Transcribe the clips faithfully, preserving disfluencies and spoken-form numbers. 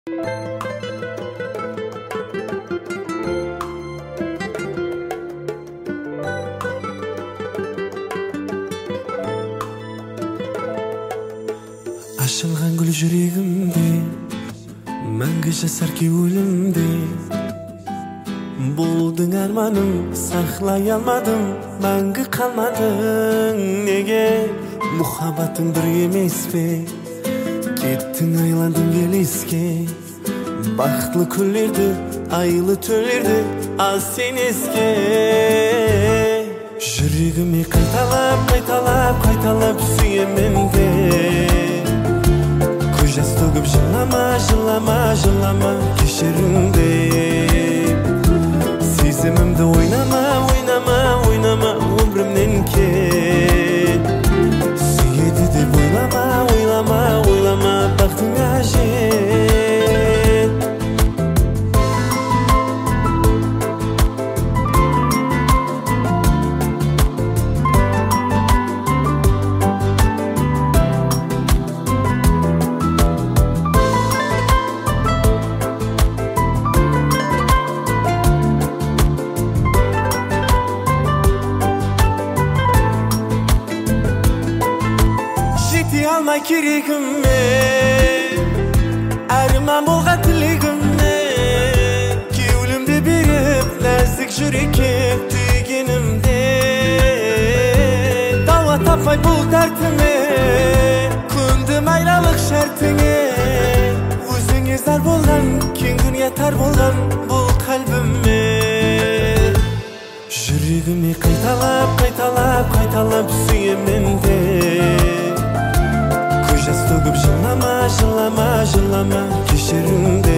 Ашылган гүл жүрегимде мәңгі жасар кеулімде Болдың арманым, сақлай алмадым, мәңгі қалмадың неге? Мұхаббатың бір емес пе? Кеттің айландың келеске Бақытлы күндерді, айлы түндерді аз сен еске Жүрегіме қайталап, қайталап, қайталап сүйемін де Көз жас төгіп жылама, жылама, жылама кешірімде Сезімімді ойнама, ойнама, ойнама өмірімнен кет Сүйеді деп ойлама, ойлама, ойлама бақытыңа жет Алмай керегіме Арман болған тілегіме Кеулімді беріп нәзік жүрекке түйгенімде Дауа таппай бұл дәртіме Көндім айлалық шәртіңе Өзіңе зар болған кең дүние тар болған бұл қалбіме Жүрегіме қайталап, қайталап, қайталап сүйемін де Жас төгіп жылама, жылама, жылама кешірімде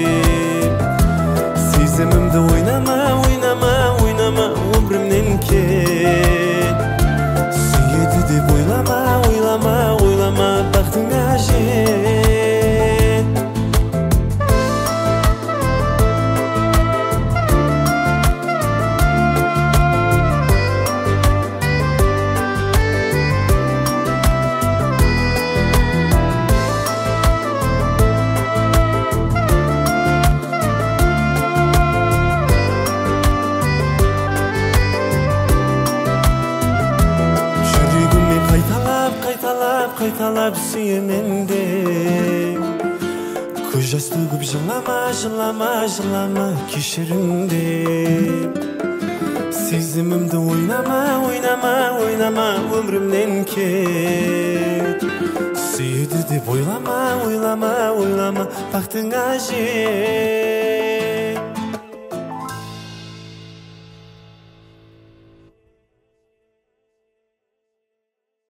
Сезімімді ойнама, ойнама, ойнама өмірімнен кет Сүйеді деп ойлама, ойлама, ойлама бақытыңа жет Қайталап сүйемін де Көз жас төгіп жылама, жылама, жылама кешірімде Сезімімді ойнама, ойнама, ойнама өмірімнен кет Сүйеді деп ойлама, ойлама, ойлама бақытыңа жет